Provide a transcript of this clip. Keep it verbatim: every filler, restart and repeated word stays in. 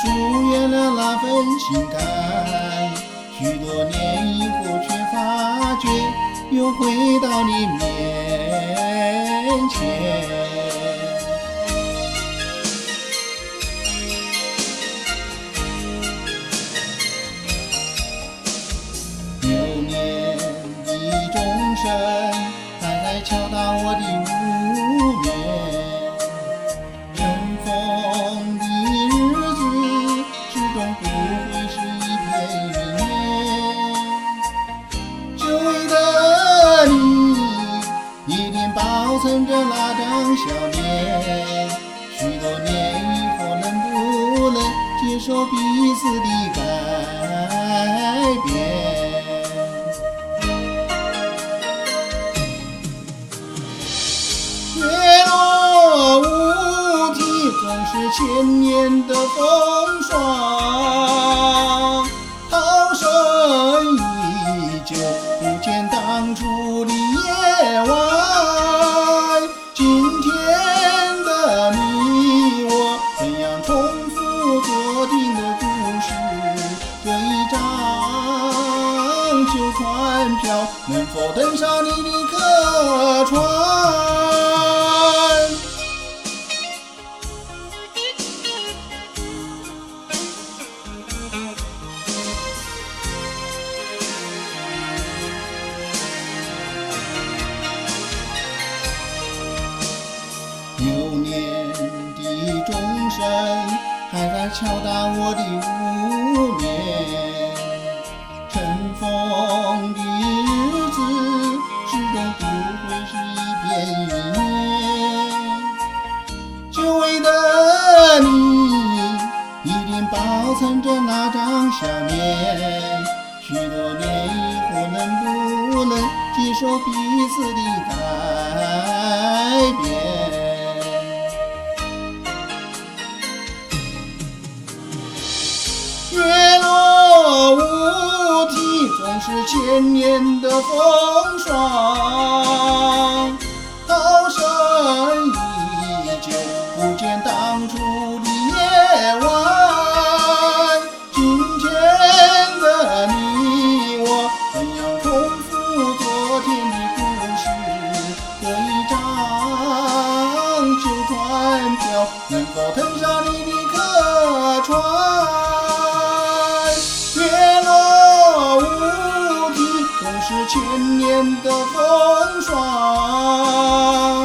疏远了那份情感，许多年以后却发觉又回到你面前。流年的钟声还在敲打我的无眠，尘封的日子始终不会是一片云烟，只为了你一定保存着那张笑脸。许多年以后能不能接受彼此的改变？月落乌啼，总是千年的风霜，涛声依旧，不见当初的夜晚。今天的你我怎样重复昨天的故事？这一张旧船票能否登上你的客船？流年的钟声还在敲打我的无眠，尘封的日子始终不会是一片云烟，久违的你一定保存着那张笑脸。许多年以后能不能接受彼此的改变？月落乌啼，总是千年的风霜，涛声依旧，不见当初的夜晚。今天的你我怎样重复昨天的故事？这一张旧船票能否登上你的客船？总是千年的风霜。